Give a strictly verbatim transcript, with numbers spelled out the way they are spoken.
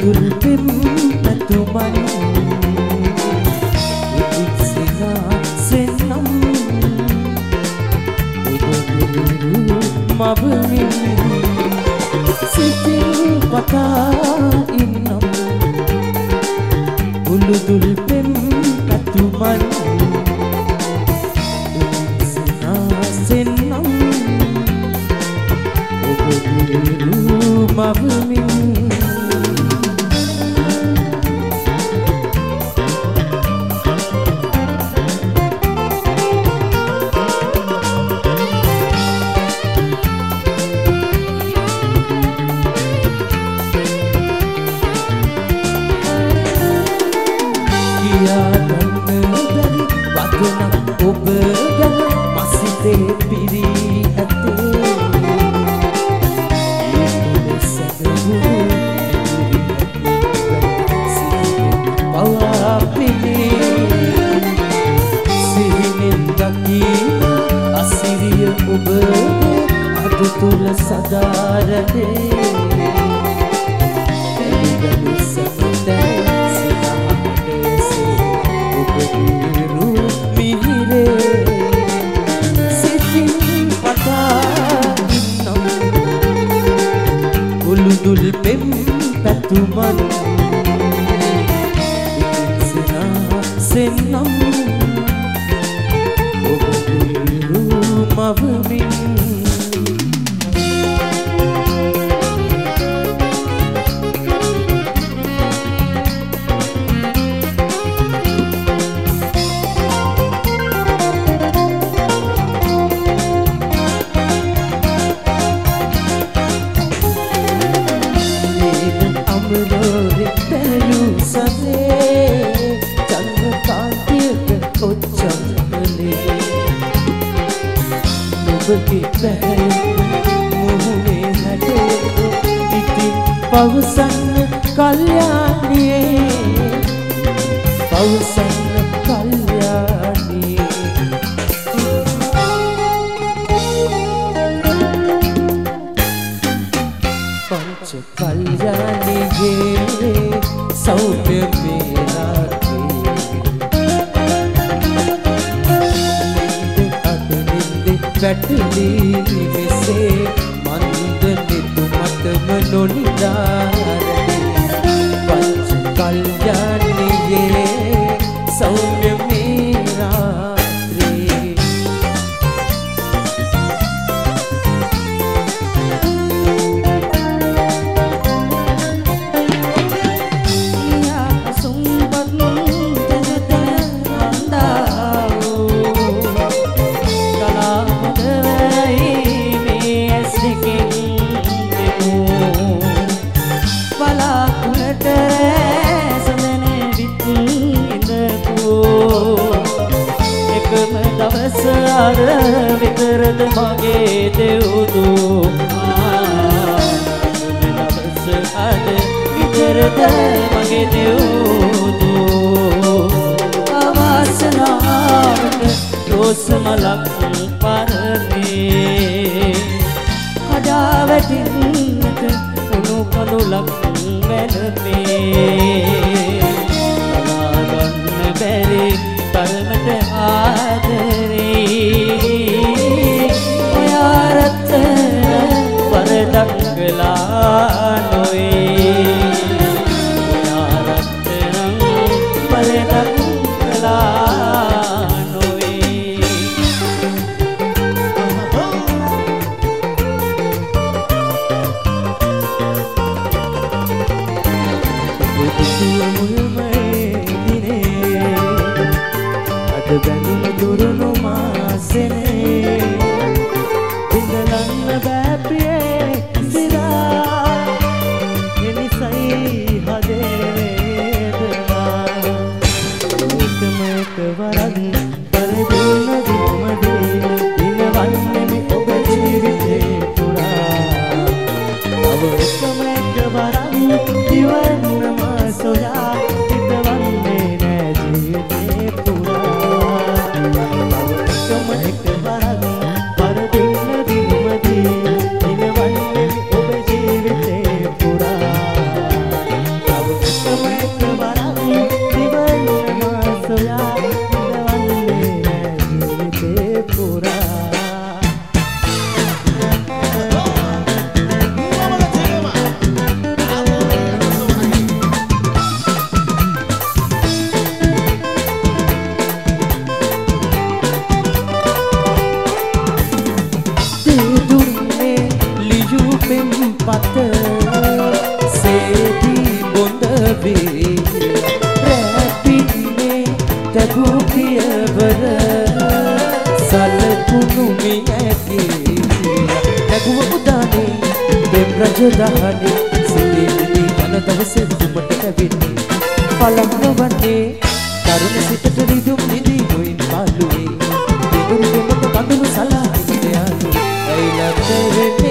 උළුදුල් පෙම් පැතුමන් ඉදිත් සිනාසෙන්නම් උදවිරු මවමින් සිතින් වටා ඉන්නම් උළුදුල් පෙම් පැතුමන් ඉදිත් සිනාසෙන්නම් උදවිරු මවමින් ඔබ ගැන මසිතේ පිරී ඇතේ ඒ සැදවූ පවා පිනේ සිහිනෙන් දකී අසිරිය ඔබ අද තුල සදාරදේ එළිගලු සැපතේ සිතාටසේ ඔබ විරු සිතින් වටා ඉන්නම් උළුදුල් පෙම් පැතුමන් ඉදිත් සිනාසෙන්නම් ඔබ විරු මවමින් ඔබගේ පැහැය මුහුණේ හැඩේ ඉතින් පවසන්න කල්යාණියේ පවසන්න කල්යාණියේ පංච කල්යාණියේ සෞම්‍ය වැටලී මෙසේ මන්ද නිතුමතම නොනිදාරේ පංච කල්යාණියේ සෞම්‍ය මේ රාත්‍රී යා සුම්බත් ජනත වන්දාවෝ බලාකුලට සඳන විත් ඉඳපෝ එකම දවස අර විතරද මගේ දෙව්දෝ එකම දවස අර විතරද මගේ දෙව්දෝ අවාසනාවට රෝස මලක් පරනේ කඩා වැටින්නට උණු කඳුලක් වැළපේ බලාගන්න බැරි තරමට ආදරේ ඔයා රත්තන වරදක් කළා නොවේ ඔයා රත්තන වරදක් කළා නොවේ මුල්මේ දිනේ අද බැඳුණු දුරු පත සේදී බොඳ වේ රැපින්නේ තබු පියවර සලකුණු මියකේ නැගුව උදානේ දෙම් රජ දහනේ සිටි සිටි යන දවසේ තුමට කැවෙන්නේ පලම්න වන්නේ තරුණ සිතට රිදුම් නිදී ගොයින් පාළුවේ දෙගුරු දෙමක බඳුණු සලා ඉඳ යාලු ඇයිලත් වෙන්නේ